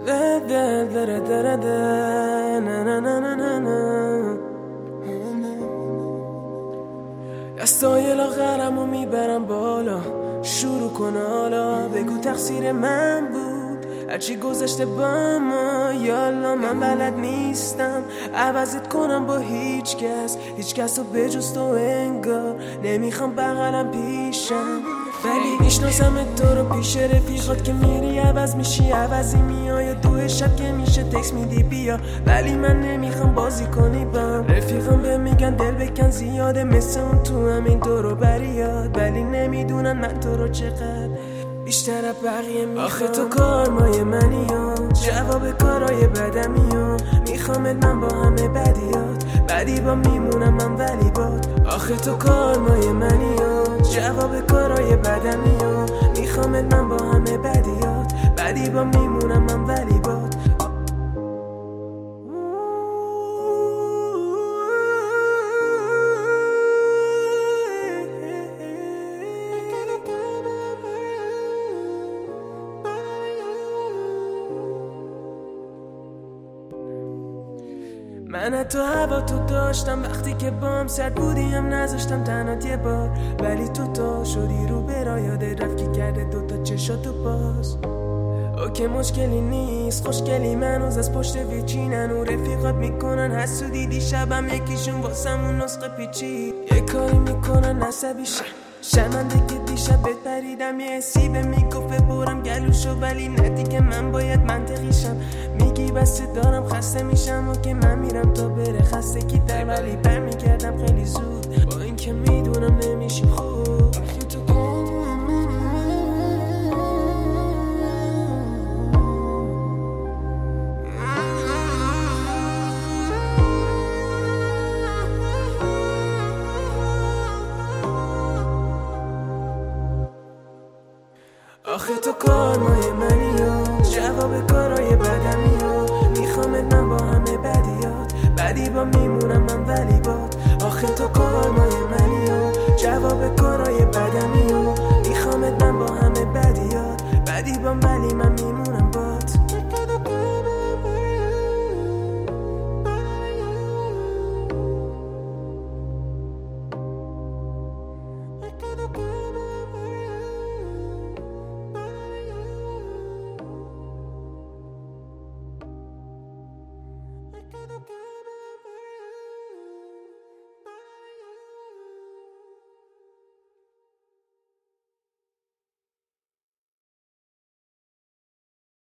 دستای لاغرمو میبرم بالا، شروع کن حالا، بگو تقصیر من بود هرچی گذشته با ما. یالا من بلد نیستم عوضت کنم با هیچ کس رو بجز تو انگار نمیخوام بغلم پیشم، ولی میشناسم تو رو پیش رفیقات که میری عوض میشی، عوضی میای دو شب که میشه تکس میدی بیا، ولی من نمیخوام بازی کنی بام. رفیقم به میگن دل بکن زیاده مثل اون تو همین دورو بریاد، ولی نمیدونن من تو رو چقدر بیشتر بقیه میخوام. آخه تو کارمای منی ها، جواب کارای بدمی ها، میخوامت من با همه بدی با میمونم من ولی باد. آخه تو کارمای منی ها، جواب کارای بدمی ها، میخوامت من با همه بدی با میمونم من ولی باد. من تو هوا تو داشتم وقتی که بام سرد بودیم نذاشتم تنات یه بار، ولی تو شدی رو برا یاده رفت که کرده دوتا چشاتو باز. اوکی مشکلی نیست خوشگلی منوز از پشت ویچینن و رفیقات میکنن حسودی، دیشبم یکیشون واسمون نسخه پیچی یه کاری میکنن عصبی شرمنده که دیشب بهت پریدم، یه حسی به میگفه برم گلوشو، ولی نه دیگه من باید منطقی شم. میگی بسه دارم خسته میشم و که من میرم تا بره خستگی در، ولی برمیگردم خیلی زود با این که میدونم نمیشیم خوب. آخه تو کارمای منی ها، جواب کارای بدمی ها، میخوامت من با همه بدی با میمونم من ولی باد. آخه تو کارمای منی ها، جواب کارای